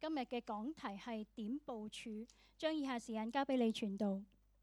今日嘅講題係點部署，將以下時間交俾你傳道。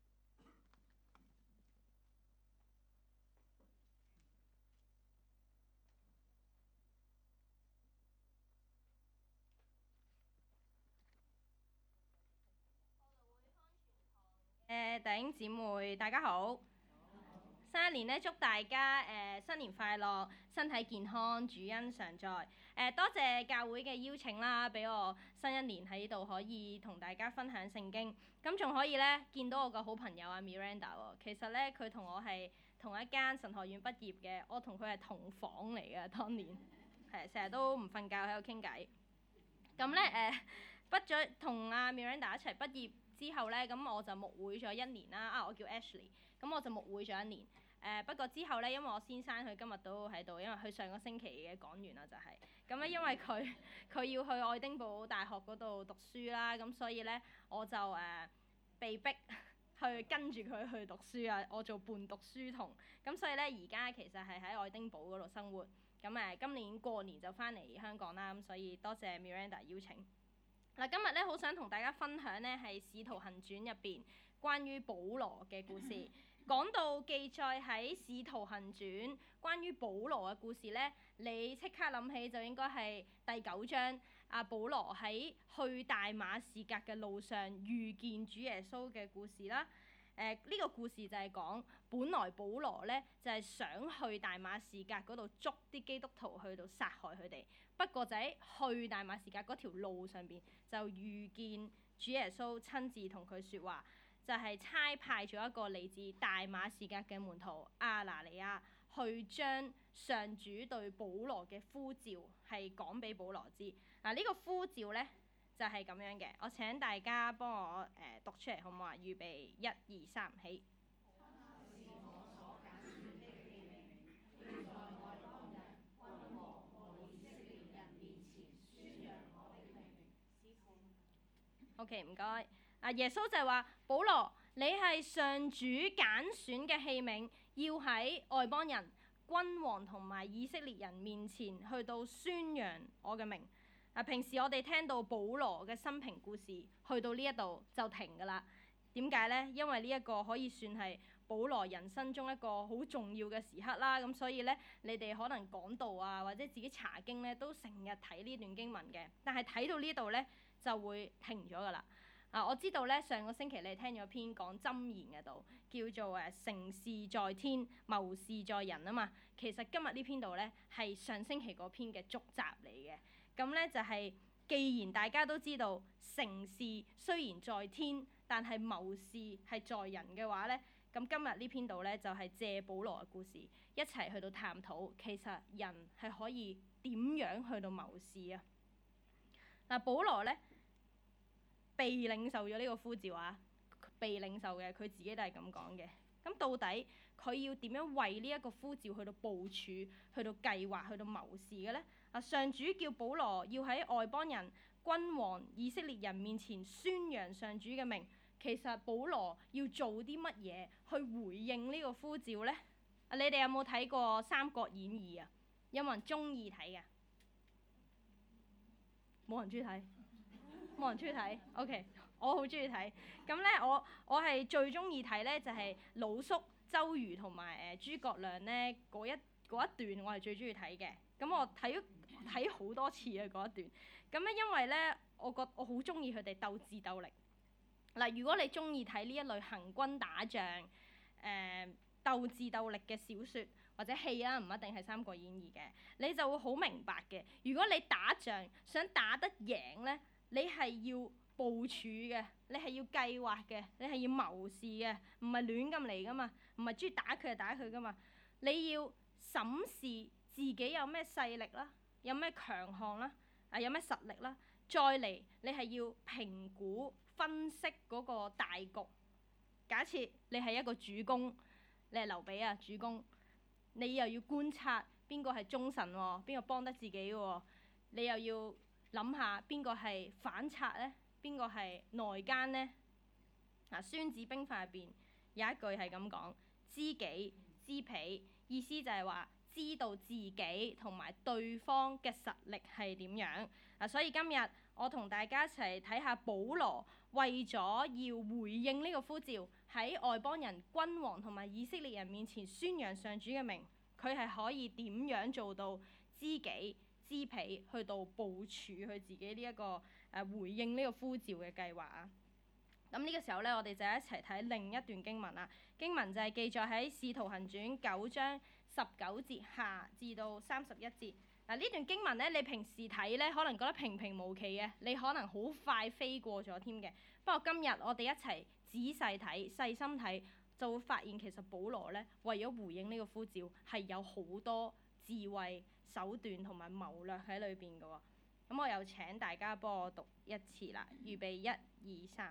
弟兄姊妹，大家好！新一年咧，祝大家新年快樂，身體健康，主恩常在。多謝教會嘅邀請啦，俾我新一年喺度可以同大家分享聖經。咁仲可以咧見到我個好朋友阿 Miranda 喎。其實咧佢同我係同一間神學院畢業嘅，我同佢係同房嚟嘅，當年係成日都唔瞓覺喺度傾偈。咁咧畢咗同阿 Miranda 一齊畢業之後咧，咁我就牧會咗一年啦。我叫 Ashley， 咁我就牧會咗一年。不過之後咧，因為我先生佢今日都喺度，因為佢上個星期嘅講完啦，就係咁咧。因為佢要去愛丁堡大學嗰度讀書啦，咁所以咧我就被逼去跟住佢去讀書啊。我做伴讀書童，咁所以咧而家其實係喺愛丁堡嗰度生活。咁今年過年就翻嚟香港啦，咁所以多謝 Miranda 邀請。嗱，今日咧好想同大家分享呢係《使徒行傳》入邊關於保羅嘅故事。講到記載喺《使徒行傳》關於保羅嘅故事呢，你即刻諗起就應該係第9章阿保羅喺去大馬士革嘅路上遇見主耶穌嘅故事啦。呢個故事就係講，本來保羅呢就係想去大馬士革嗰度捉啲基督徒去到殺害佢哋，不過就喺去大馬士革嗰條路上邊就遇見主耶穌親自同佢説話，就係差派咗一個嚟自大馬士革嘅門徒亞拿尼亞去將上主對保羅嘅呼召係講俾保羅知。呢個呼召呢就係咁樣嘅，我請大家幫我讀出嚟好唔好啊？預備1、2、3，起。OK， 唔該。耶穌就係話：保羅，你係上主揀選嘅器皿，要喺外邦人、君王同埋以色列人面前去到宣揚我嘅名。平時我哋聽到保羅嘅生平故事，去到呢一度就停㗎啦。點解呢？因為呢一個可以算係保羅人生中一個好重要嘅時刻啦。咁所以呢，你哋可能講道啊，或者自己查經呢，都成日睇呢段經文嘅。但係睇到呢度呢，就會停咗㗎啦。我知道呢，上個星期你聽咗篇講箴言嘅道，叫做成事在天，謀事在人啊嘛。其實今日呢篇道呢，係上星期嗰篇嘅續集嚟嘅。咁呢，就係，既然大家都知道成事雖然在天，但係謀事係在人嘅話呢，咁今日呢篇道呢，就係借保羅嘅故事一齊去到探討，其實人係可以點樣去到謀事啊。保羅呢，被領受咗呢個呼召啊，被領受嘅，佢自己都係咁講嘅。咁到底佢要點樣為呢一個呼召去到部署、去到計劃、去到謀事嘅呢？上主叫保羅要喺外邦人、君王、以色列人面前宣揚上主嘅名。其實保羅要做啲乜嘢去回應呢個呼召呢？你哋有冇睇過《三國演義》啊？有冇人中意睇嘅？冇人中意睇。冇人中意睇 ，OK， 我好中意睇。咁咧，我係最中意睇咧，就係魯肅、周瑜同埋諸葛亮咧嗰一段，我係最中意睇嘅。咁我睇好多次啊嗰一段。咁咧，因為咧，我好中意佢哋鬥智鬥力。嗱，如果你中意睇呢一類行軍打仗、鬥智鬥力嘅小説或者戲啦，唔一定係《三國演義》嘅，你就會好明白嘅。如果你打仗想打得贏咧，你係要部署嘅，你係要計劃嘅，你係要謀事嘅，唔係亂咁嚟噶嘛，唔係中意打佢就打佢噶嘛。你要審視自己有咩勢力啦，有咩強項啦，有咩實力啦，再嚟你係要評估分析嗰個大局。假設你係一個主公，你係劉備啊，主公，你又要觀察邊個係忠臣喎，邊個幫得自己喎，你又要諗下邊個係反賊呢？邊個係內奸呢？《孫子兵法》入邊有一句係咁講：知己知彼，意思就係話知道自己同埋對方嘅實力係點樣。所以今日我同大家一齊睇下保羅為咗要回應呢個呼召，喺外邦人、君王同埋以色列人面前宣揚上主嘅名，佢係可以點樣做到知己知彼，去到部署佢自己呢一個回應呢個呼召嘅計劃啊！咁呢個時候呢，我哋就一齊睇另一段經文啦。經文就係記載喺《使徒行傳》9章19節下至到31節。嗱，呢段經文呢，你平時睇呢，可能覺得平平無奇嘅，你可能好快飛過咗添嘅。不過今日我哋一齊仔細睇、細心睇，就會發現其實保羅呢，為咗回應呢個呼召，係有好多智慧、手段同埋謀略喺裏邊嘅喎。咁我又請大家幫我讀一次啦，預備1、2、3。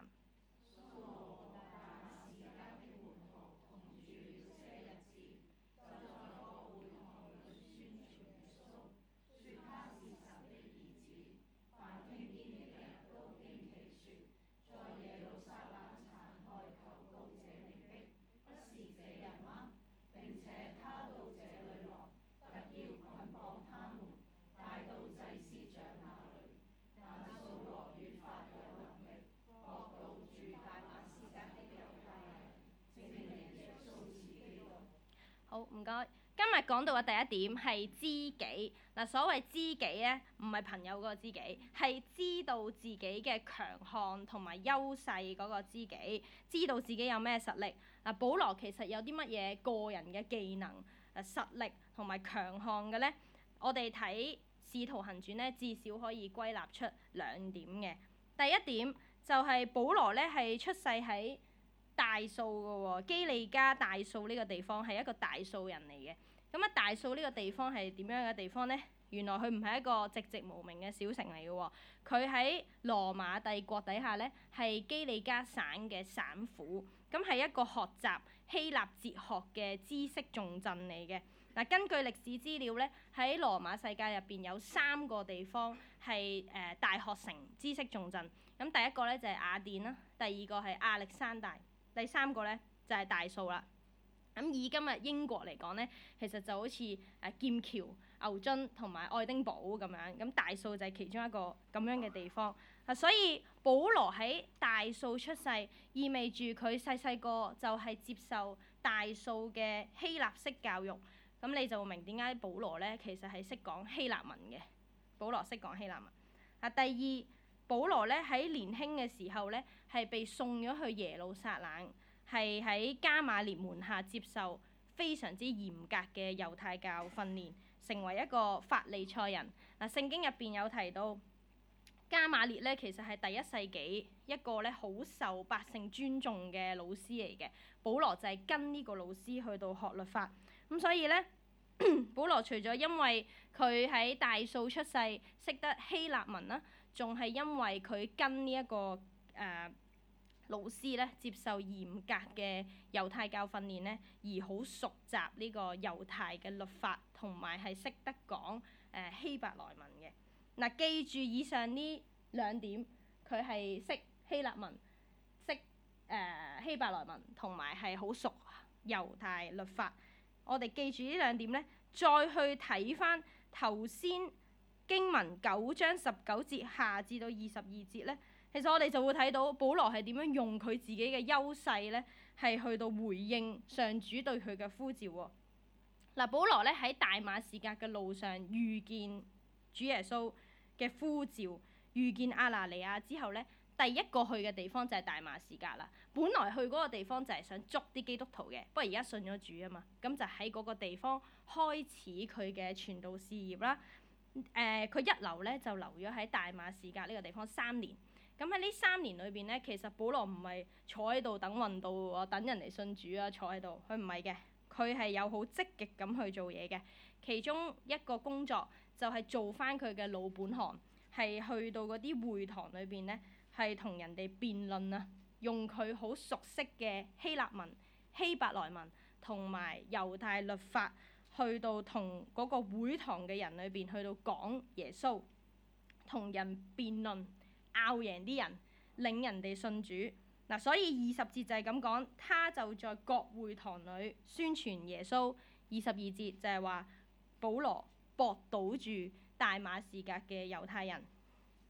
好，唔該。今日講到嘅第一點係知己。嗱，所謂知己咧，唔係朋友嗰個知己，係知道自己嘅強項同埋優勢嗰個知己，知道自己有咩實力。嗱，保羅其實有啲乜嘢個人嘅技能、實力同埋強項嘅咧？我哋睇《使徒行傳》咧，至少可以歸納出2點嘅。第一點就係保羅咧係出世喺大數嘅喎，基利家大數呢個地方係一個大數人嚟嘅。咁啊，大數呢個地方係點樣嘅地方呢？原來佢唔係一個寂寂無名嘅小城嚟嘅喎，佢喺羅馬帝國底下呢，係基利家省嘅省府，咁係一個學習希臘哲學嘅知識重鎮嚟嘅。嗱，根據歷史資料呢，喺羅馬世界入邊有3個地方係大學城知識重鎮。咁第一個呢，就係雅典啦，第二個係亞歷山大，第3個呢，就係大數啦。咁以今日英國嚟講呢，其實就好似劍橋、牛津同埋愛丁堡咁樣。咁大數就係其中一個咁樣嘅地方。所以保羅喺大數出世，意味住佢細細個就係接受大數嘅希臘式教育。咁你就會明點解保羅呢其實係識講希臘文嘅。保羅識講希臘文。第二，保羅呢喺年輕嘅時候呢，係被送咗去耶路撒冷，係喺加馬列門下接受非常之嚴格嘅猶太教訓練，成為一個法利賽人。聖經入邊有提到加馬列呢，其實係第1世紀一個呢好受百姓尊重嘅老師嚟嘅。保羅就係跟呢個老師去到學律法。咁所以呢，保羅除咗因為佢喺大數出世識得希臘文啦，仲係因為佢跟呢一個老師咧接受嚴格嘅猶太教訓練咧，而好熟習呢個猶太嘅律法，同埋係識得講希伯來文嘅。嗱，記住以上呢2點，佢係識希臘文、識希伯來文，同埋係好熟猶太律法。我哋記住呢2點咧，再去睇翻頭先經文9章19節下至到22節咧。其實我哋就會睇到保羅係點樣用佢自己嘅優勢咧，係去到回應上主對佢嘅呼召喎。嗱，保羅咧喺大馬士革嘅路上遇見主耶穌嘅呼召，遇見亞拿尼亞之後咧，第一個去嘅地方就係大馬士革啦。本來去嗰個地方就係想捉啲基督徒嘅，不過而家信咗主啊嘛，咁就喺嗰個地方開始佢嘅傳道事業啦。佢一留咧就留咗喺大馬士革呢個地方3年。咁喺呢3年裏邊咧，其實保羅唔係坐喺度等運到喎，等人嚟信主啊，坐喺度，佢唔係嘅，佢係有好積極咁去做嘢嘅。其中一個工作就係做翻佢嘅老本行，係去到嗰啲會堂裏邊咧，係同人哋辯論啊，用佢好熟悉嘅希臘文、希伯來文同埋猶太律法，去到同嗰個會堂嘅人裏邊去到講耶穌，同人辯論。拗贏啲人，領人哋信主。嗱，所以20節就係咁講，他就在各會堂裏宣傳耶穌。22節就係話保羅駁倒住大馬士革嘅猶太人。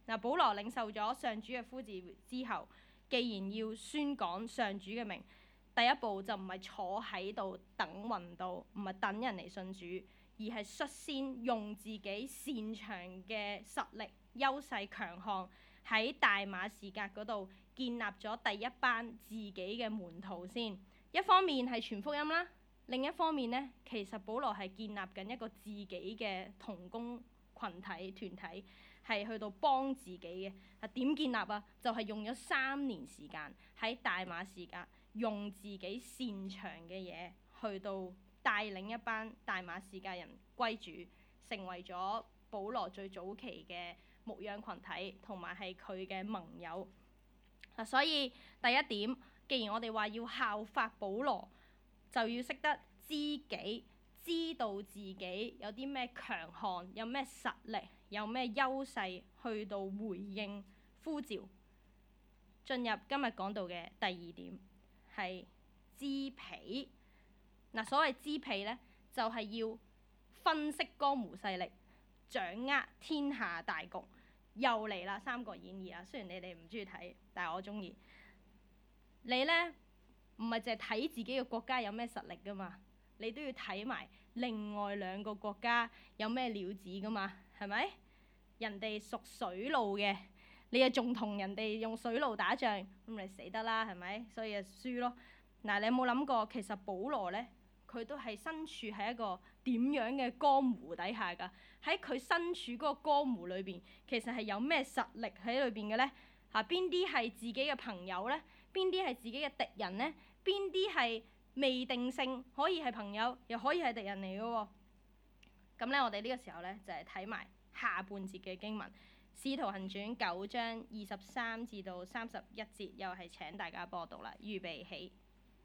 嗱，保羅領受咗上主嘅呼召之後，既然要宣講上主嘅名，第一步就唔係坐喺度等運到，唔係等人嚟信主，而係率先用自己擅長嘅實力、優勢、強項喺大馬士革嗰度建立咗第一班自己嘅門徒先。一方面係傳福音啦，另一方面呢，其實保羅係建立緊一個自己嘅同工群體團體，係去到幫自己嘅。點建立啊？就係用咗3年時間喺大馬士革，用自己擅長嘅嘢去到帶領一班大馬士革人歸主，成為咗保羅最早期嘅牧養群體，同埋係佢嘅盟友。所以第一點，既然我哋話要效法保羅，就要識得知己，知道自己有啲咩強項，有咩實力，有咩優勢，去到回應呼召。進入今日講到嘅第2點，係知彼。所謂知彼呢，就係要分析江湖勢力，掌握天下大局。又嚟啦，《三國演義》啦，雖然你哋唔中意睇，但係我中意。你呢，唔係淨係睇自己嘅國家有咩實力噶嘛，你都要睇埋另外2個國家有咩料子噶嘛，係咪？人哋屬水路嘅，你又仲同人哋用水路打仗，咁你死得啦，係咪？所以就輸咯。你有冇諗過其實保羅呢，佢都係身處喺一個點樣嘅江湖底下㗎？喺佢身處嗰個江湖裏邊，其實係有咩實力喺裏邊嘅呢？邊啲係自己嘅朋友呢？邊啲係自己嘅敵人呢？邊啲係未定性，可以係朋友，又可以係敵人嚟嘅喎？咁呢，我哋呢個時候呢，就係睇埋下半節嘅經文，《使徒行傳》9章23至到31節，又係請大家幫我讀啦，預備起。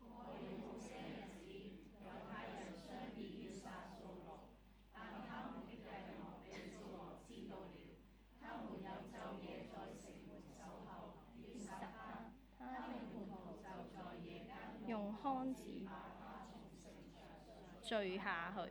用筐子墜下去。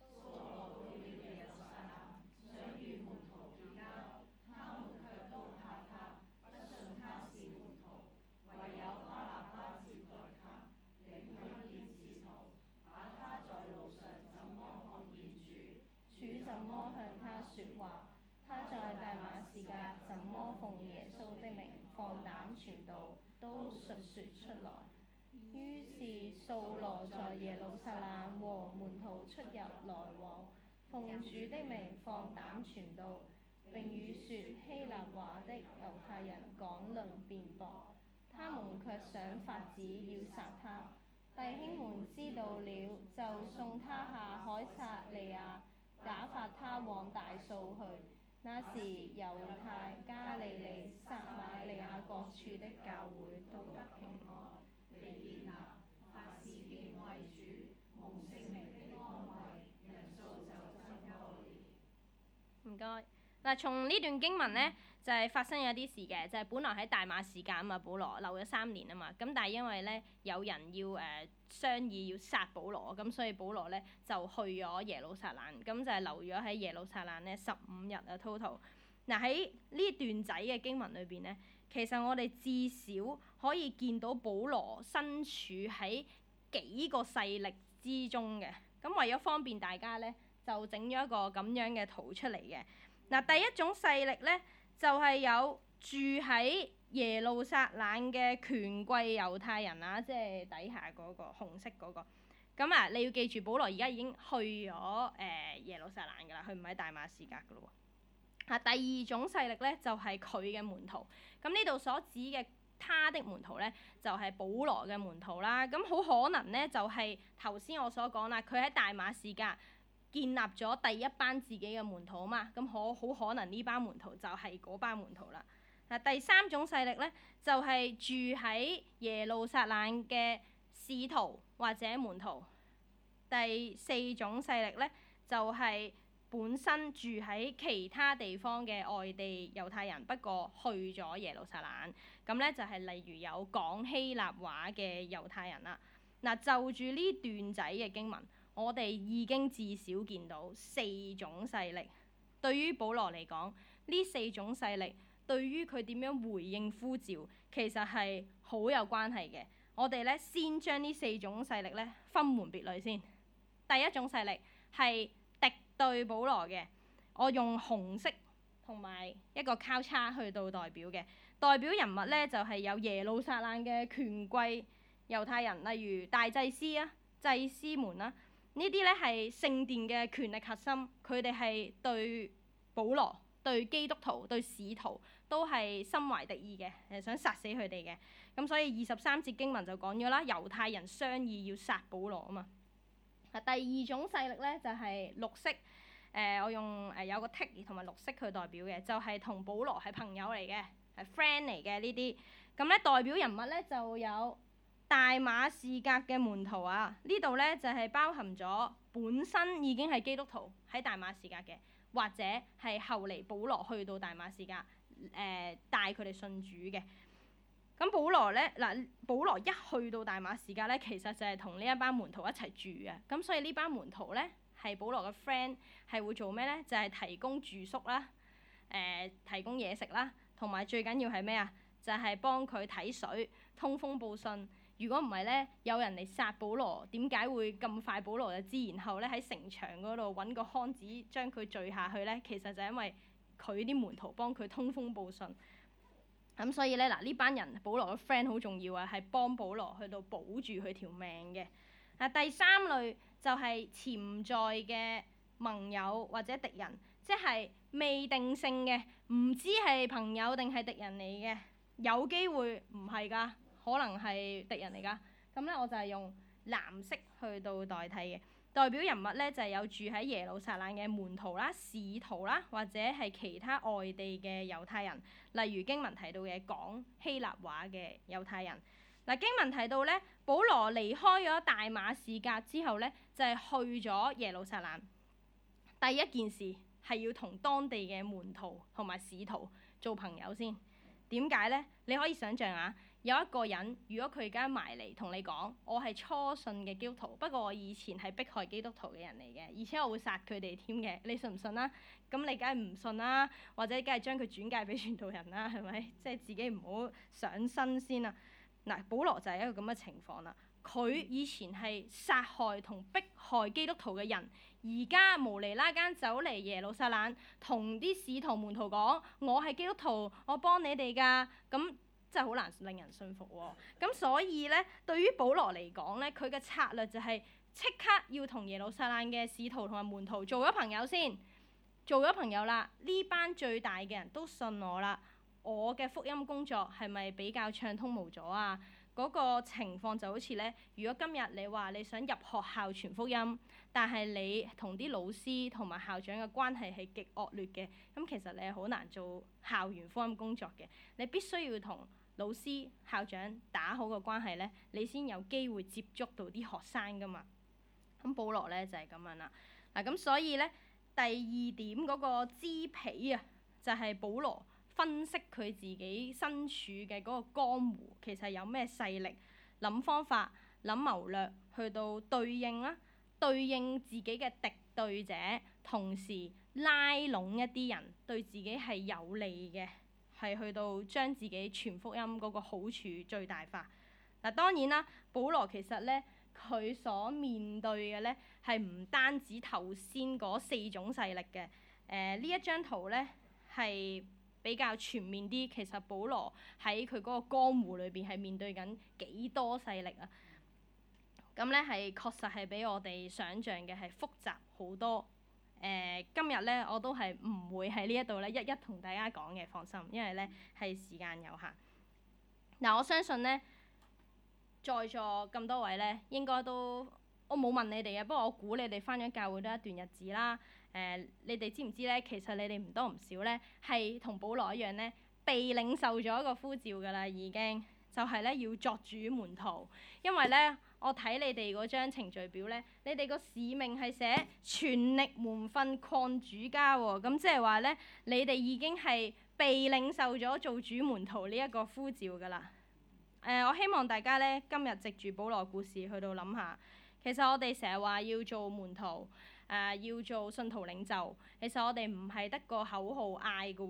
主怎麼向他說話，他在大馬士革怎麼奉耶穌的名放膽傳道，都述說出來。於是掃羅在耶路撒冷和門徒出入來往，奉主的名放膽傳道，並與說希臘話的猶太人講論辯駁。他們卻想法子要殺他。弟兄們知道了，就送他下凱撒利亞，打發他往大數去。那時猶太、加利利、撒瑪利亞各處的教會都得平安，被建立，凡事敬畏主，蒙聖靈的安慰，人數就增多了。唔該。從呢段經文呢，就係發生咗啲事嘅，就係本來喺大馬士革啊嘛，保羅留咗3年啊嘛，咁但係因為呢，有人要商議要殺保羅，咁所以保羅呢就去咗耶路撒冷，咁就係留咗喺耶路撒冷呢15日啊 total。喺呢段仔嘅經文裏邊呢，其實我哋至少可以見到保羅身處喺幾個勢力之中嘅。咁為咗方便大家呢，就整咗一個咁樣嘅圖出嚟嘅。第一種勢力呢，就係有住喺耶路撒冷嘅權貴猶太人啊，即係底下嗰個紅色嗰個。咁你要記住，保羅而家已經去咗耶路撒冷㗎啦，佢唔喺大馬士革㗎咯喎。第2種勢力呢，就係佢嘅門徒。咁呢度所指嘅他的門徒呢，就係保羅嘅門徒啦。咁好可能呢，就係頭先我所講啦，佢喺大馬士革建立咗第一班自己嘅門徒啊嘛，咁好可能呢班門徒就係嗰班門徒啦。第3種勢力呢，就係住喺耶路撒冷嘅使徒或者門徒。第4種勢力呢，就係本身住喺其他地方嘅外地猶太人，不過去咗耶路撒冷。咁呢，就係例如有講希臘話嘅猶太人啦。就住呢段仔嘅經文，我哋已經至少見到4種勢力。對於保羅嚟講，呢4種勢力對於佢點樣回應呼召，其實係好有關係嘅。我哋咧先將呢4種勢力咧分門別類先。第一種勢力係敵對保羅嘅，我用紅色同埋一個交叉去到代表嘅。代表人物咧就係有耶路撒冷嘅權貴猶太人，例如大祭司啊、祭司們啦，呢啲咧係聖殿嘅權力核心，佢哋係對保羅、對基督徒、對使徒都係心懷敵意嘅，想殺死佢哋嘅。咁所以23節經文就講咗啦，猶太人商議要殺保羅啊嘛。第二種勢力咧就係綠色，我用有個 tick 同埋綠色去代表嘅，就係同保羅係朋友嚟嘅，係 friend 嚟嘅呢啲。咁咧代表人物咧就有大馬士革嘅門徒啊，呢度咧就係包含咗本身已經係基督徒喺大馬士革嘅，或者係後嚟保羅去到大馬士革帶佢哋信主嘅。咁保羅咧保羅一去到大馬士革咧，其實就係同呢一班門徒一齊住嘅。咁所以呢班門徒咧係保羅嘅 friend， 係會做咩咧？就係提供住宿啦，提供嘢食啦，同埋最緊要係咩啊？就係幫佢睇水、通風報信。如果唔係咧，有人嚟殺保羅，點解會咁快保羅就知？然後咧喺城牆嗰度揾個筐子將佢墜下去咧，其實就因為佢啲門徒幫佢通風報信。咁所以咧呢班人保羅嘅 friend 好重要啊，係幫保羅去到保住佢條命嘅。第三類就係潛在嘅盟友或者敵人，即係未定性嘅，唔知係朋友定係敵人嚟嘅，有機會唔係㗎，可能係敵人嚟㗎。咁咧我就係用藍色去到代替嘅。代表人物咧就係有住喺耶路撒冷嘅門徒啦、使徒啦，或者係其他外地嘅猶太人，例如經文提到嘅講希臘話嘅猶太人。經文提到咧，保羅離開咗大馬士革之後咧，就係去咗耶路撒冷。第一件事係要同當地嘅門徒同埋使徒做朋友先。點解咧？你可以想象下，有一個人如果佢而家埋嚟同你講，我係初信嘅基督徒，不過我以前係迫害基督徒嘅人嚟嘅，而且我會殺佢哋添嘅，你信唔信啊？咁你梗係唔信啦，或者梗係將佢轉介俾傳道人啦，係咪？即係自己唔好上身先啊！保羅就係一個咁嘅情況啦。佢以前係殺害同迫害基督徒嘅人，而家無厘啦間走嚟耶路撒冷，同啲使徒門徒講：我係基督徒，我幫你哋㗎。咁真係好難令人信服喎。咁所以咧，對於保羅嚟講咧，佢嘅策略就係即刻要同耶路撒冷嘅使徒同埋門徒做咗朋友先。做咗朋友啦，呢班最大嘅人都信我啦。我嘅福音工作係咪比較暢通無阻啊？嗰個情況就好似咧，如果今日你話你想入學校傳福音，但係你同啲老師同埋校長嘅關係係極惡劣嘅，咁其實你係好難做校園福音工作嘅。你必須要同老師、校長打好個關係咧，你先有機會接觸到啲學生噶嘛。咁保羅咧就係咁樣啦。咁所以咧，第二點嗰個支皮啊，就係保羅分析佢自己身處嘅嗰個江湖，其實有咩勢力，諗方法、諗謀略，去到對應啦，對應自己嘅敵對者，同時拉攏一啲人對自己係有利嘅，係去到將自己傳福音嗰個好處最大化。當然啦，保羅其實咧，佢所面對嘅咧係唔單止頭先嗰4種勢力嘅。呢一張圖咧係比較全面啲，其實保羅喺佢嗰個江湖裏邊係面對緊幾多勢力啊？咁咧係確實係比我哋想象嘅係複雜好多。今日咧我都係唔會喺呢一度咧一一同大家講嘅，放心，因為咧係時間有限。我相信咧，在座咁多位咧，應該都我冇問你哋嘅，不過我估你哋返咗教會都一段日子啦。你哋知唔知咧？其實你哋唔多唔少咧，係同保羅一樣咧，被領受咗一個呼召㗎啦，已經就係咧要作主門徒。因為咧，我睇你哋嗰張程序表咧，你哋個使命係寫全力門訓擴主家喎。咁即係話咧，你哋已經係被領受咗做主門徒呢一個呼召㗎啦。我希望大家咧今日藉住保羅故事去到諗下，其實我哋成日話要做門徒。要做信徒領袖，其實我哋唔係得個口號嗌嘅喎，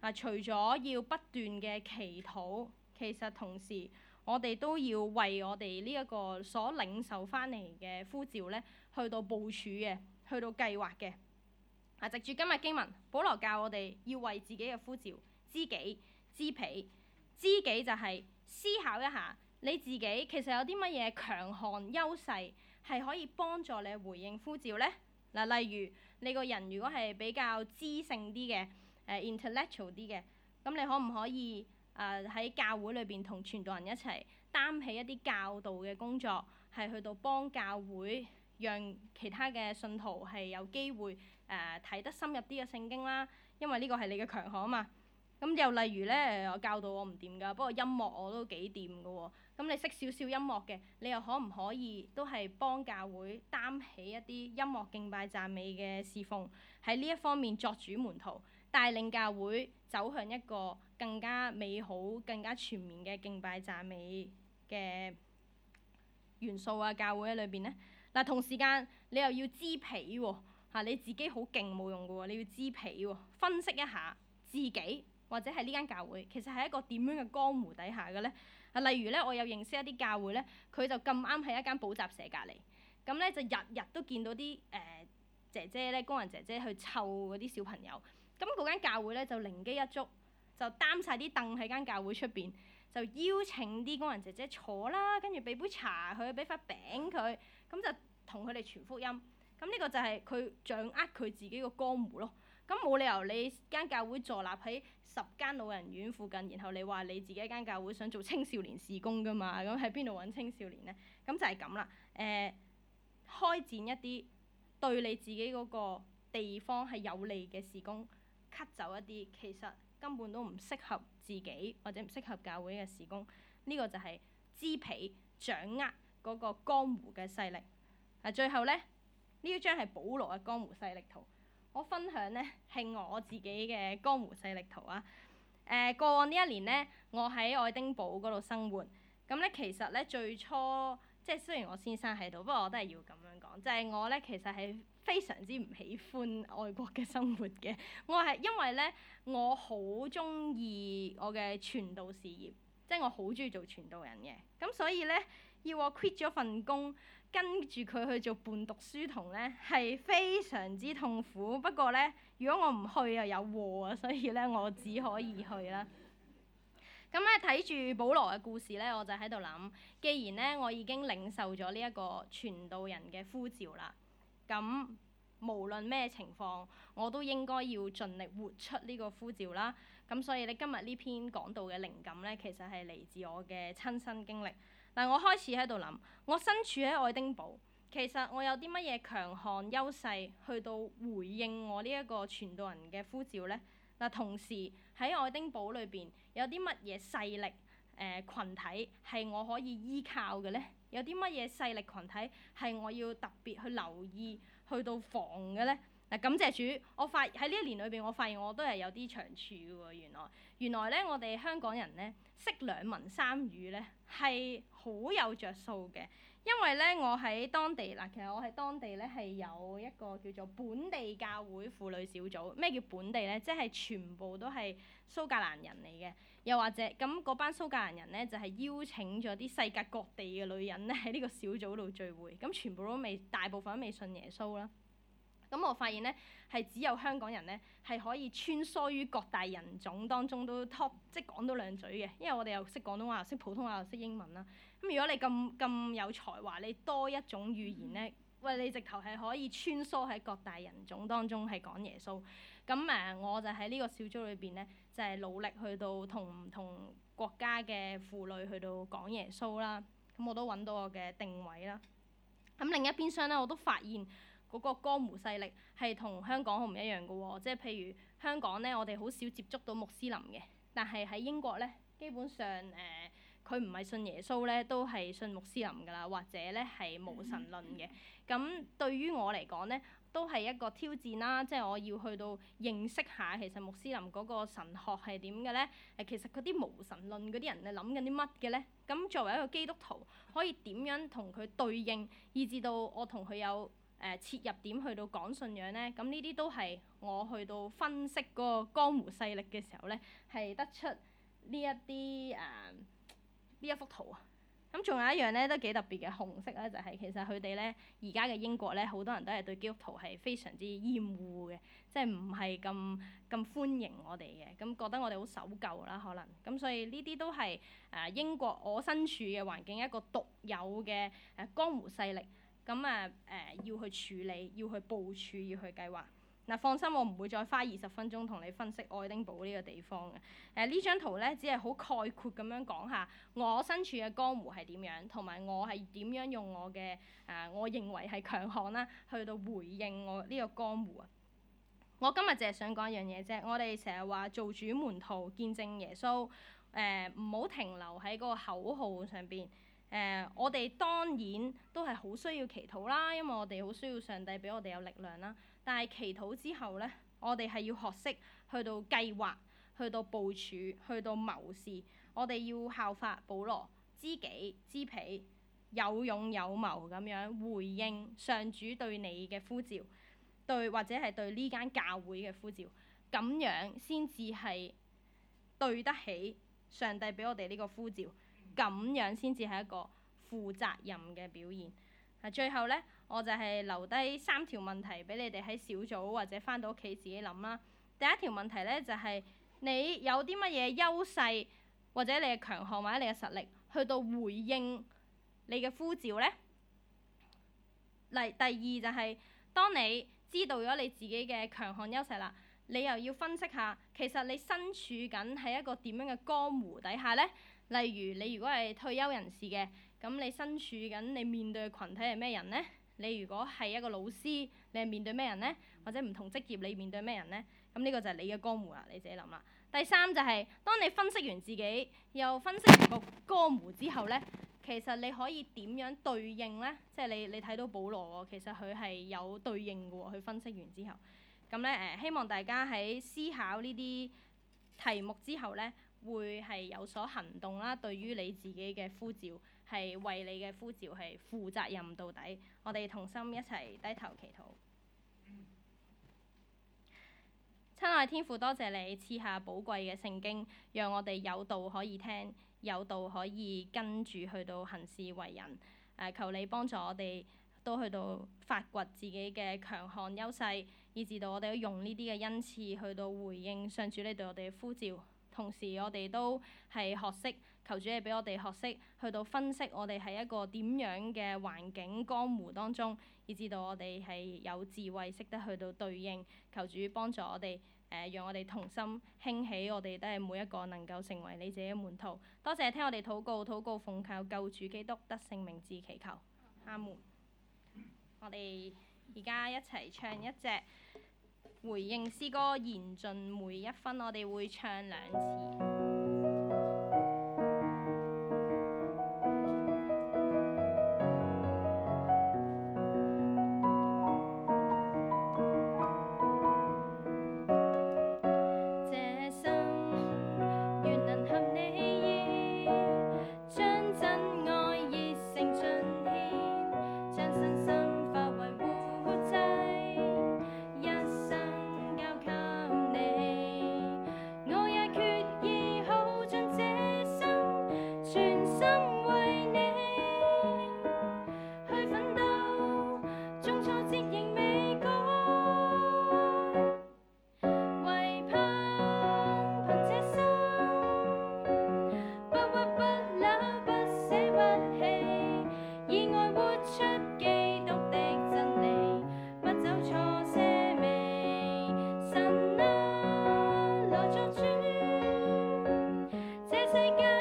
除咗要不斷嘅祈禱，其實同時我哋都要為我哋呢一個所領受翻嚟嘅呼召咧，去到部署嘅，去到計劃嘅。藉住今日經文，保羅教我哋要為自己嘅呼召知己知彼。知己就係思考一下你自己其實有啲乜嘢強項優勢係可以幫助你回應呼召呢？例如你個人如果係比較知性啲嘅intellectual 啲嘅，咁你可唔可以喺教會裏邊同傳道人一齊擔起一啲教導嘅工作，係去到幫教會讓其他嘅信徒係有機會睇得深入啲嘅聖經啦，因為呢個係你嘅強項啊嘛。咁又例如咧，我教導我唔掂㗎，不過音樂我都幾掂㗎喎。咁你識少少音樂嘅，你又可唔可以都係幫教會擔起一啲音樂敬拜讚美嘅侍奉，喺呢一方面作主門徒，帶領教會走向一個更加美好、更加全面嘅敬拜讚美嘅元素啊？教會喺裏邊咧，同時間你又要知彼喎，你自己好勁冇用㗎喎，你要知彼喎，分析一下自己。或者係呢間教會其實係一個點樣嘅江湖底下嘅咧？例如咧，我有認識一啲教會咧，佢就咁啱喺一間補習社隔離，咁咧就日日都見到啲姐姐咧，工人姐姐去湊嗰啲小朋友。咁嗰間教會咧就靈機一觸，就擔晒啲凳喺間教會出邊，就邀請啲工人姐姐坐啦，跟住俾杯茶佢，俾塊餅佢，咁就同佢哋傳福音。咁呢個就係佢掌握佢自己個江湖咯。咁冇理由你間教會坐立喺10間老人院附近，然後你話你自己一間教會想做青少年事工㗎嘛？咁喺邊度揾青少年呢？咁就係咁啦。開展一啲對你自己嗰個地方係有利嘅事工，cut 走一啲其實根本都唔適合自己或者唔適合教會嘅事工。呢個就係知彼，掌握嗰個江湖嘅勢力。最後咧，呢一張係保羅嘅江湖勢力圖。我分享呢係我自己嘅江湖勢力圖啊！過往呢一年呢，我喺愛丁堡嗰度生活。咁咧其實咧最初即係雖然我先生喺度，不過我都係要咁樣講，就係我咧其實係非常之唔喜歡外國嘅生活嘅。我係因為咧我好中意我嘅傳道事業，即係我好中意做傳道人嘅。咁所以咧要我 quit 咗份工，跟住佢去做伴讀書童咧，係非常之痛苦。不過咧，如果我唔去又有禍啊，所以咧我只可以去啦。咁咧睇住保羅嘅故事咧，我就喺度諗，既然咧我已經領受咗呢一個傳道人嘅呼召啦，咁無論咩情況，我都應該要盡力活出呢個呼召啦。咁所以咧今日呢篇講道嘅靈感咧，其實係嚟自我嘅親身經歷。我開始喺度諗，我身處喺愛丁堡，其實我有啲乜嘢強項優勢去到回應我呢一個傳道人嘅呼召呢？同時喺愛丁堡裏邊有啲乜嘢勢力群體係我可以依靠嘅呢？有啲乜嘢勢力群體係我要特別去留意去到防嘅呢？感謝主，我喺呢一年裏邊，我發現我都係有啲長處嘅喎。原來咧，我哋香港人咧識2文3語咧係好有着數嘅，因為咧我喺當地其實我喺當地咧係有一個叫做本地教會婦女小組。咩叫本地咧？即係全部都係蘇格蘭人嚟嘅，又或者咁嗰班蘇格蘭人咧就係邀請咗啲世界各地嘅女人咧喺呢個小組度聚會，咁全部都大部分都未信耶穌啦。咁我發現咧，係只有香港人咧係可以穿梭於各大人種當中都 top， 即係講到兩嘴嘅，因為我哋又識廣東話，又識普通話，又識英文啦。咁如果你咁有才華，你多一種語言咧，喂，你直頭係可以穿梭喺各大人種當中係講耶穌。咁我就喺呢個小組裏邊咧，就係努力去到同唔同國家嘅婦女去到講耶穌啦。咁我都揾到我嘅定位啦。咁另一邊廂咧，我都發現嗰個江湖勢力係同香港好唔一樣嘅喎。即係譬如香港咧，我哋好少接觸到穆斯林嘅，但係喺英國咧，基本上佢唔係信耶穌咧，都係信穆斯林㗎啦，或者咧係無神論嘅。咁對於我嚟講咧，都係一個挑戰啦。即係我要去到認識下其實穆斯林嗰個神學係點嘅咧？其實嗰啲無神論嗰啲人係諗緊啲乜嘅咧？咁作為一個基督徒，可以點樣同佢對應，以至到我同佢有切入點去到講信仰呢？咁呢啲都係我去到分析嗰個江湖勢力嘅時候呢，係得出呢一幅圖啊。咁仲有一樣咧都幾特別嘅紅色咧，就係其實佢哋咧而家嘅英國咧，好多人都係對基督徒係非常之厭惡嘅，即係唔係咁歡迎我哋嘅，咁覺得我哋好守舊啦可能。咁所以呢啲都係英國我身處嘅環境一個獨有嘅江湖勢力，咁要去處理、要去部署、要去計劃。嗱，放心，我唔會再花20分鐘同你分析愛丁堡呢個地方嘅。呢張圖咧，只係好概括咁樣講下我身處嘅江湖係點樣，同埋我係點樣用我嘅我認為係強項啦，去到回應我呢個江湖啊。我今日淨係想講一樣嘢啫，我哋成日話做主門徒見證耶穌，唔好停留喺嗰個口號上邊。我哋當然都係好需要祈禱啦，因為我哋好需要上帝俾我哋有力量啦。但係祈禱之後呢，我哋係要學識去到計劃、去到部署、去到謀事。我哋要效法保羅，知己知彼，有勇有謀咁樣回應上主對你嘅呼召，或者係對呢間教會嘅呼召，咁樣先至係對得起上帝俾我哋呢個呼召，咁樣先至係一個負責任嘅表現。最後呢，我就係留低3條問題俾你哋喺小組或者返到屋企自己諗啦。第一條問題呢，就係你有啲乜嘢優勢或者你嘅強項或者你嘅實力去到回應你嘅呼召呢？第二就係當你知道咗你自己嘅強項優勢啦，你又要分析下其實你身處緊喺一個點樣嘅江湖底下呢？例如你如果係退休人士嘅，咁你身處緊你面對嘅群體係咩人呢？你如果係一個老師，你係面對咩人呢？或者唔同職業你面對咩人呢？咁呢個就係你嘅江湖啦，你自己諗啦。第三就係當你分析完自己，又分析完個江湖之後呢，其實你可以點樣對應呢？即係你睇到保羅喎，其實佢係有對應嘅喎，佢分析完之後。咁咧希望大家喺思考呢啲題目之後呢，會係有所行動啦。對於你自己嘅呼召，係為你嘅呼召係負責任到底。我哋同心一齊低頭祈禱。親愛天父，多謝你賜下寶貴嘅聖經，讓我哋有道可以聽，有道可以跟住去到行事為人。求你幫助我哋都去到發掘自己嘅強項優勢，以至到我哋都用呢啲嘅恩賜去到回應上主你對我哋嘅呼召。同時我哋都係學識，求主你俾我哋學識去到分析我哋係一個點樣嘅環境江湖當中，以至到我哋係有智慧識得去到對應。求主幫助我哋，讓我哋同心興起，我哋都係每一個能夠成為你自己嘅門徒。多謝聽我哋禱告，禱告奉靠救主基督得勝名字祈求，阿門。我哋而家一齊唱一隻回應詩歌，言盡每一分，我哋會唱2次。世界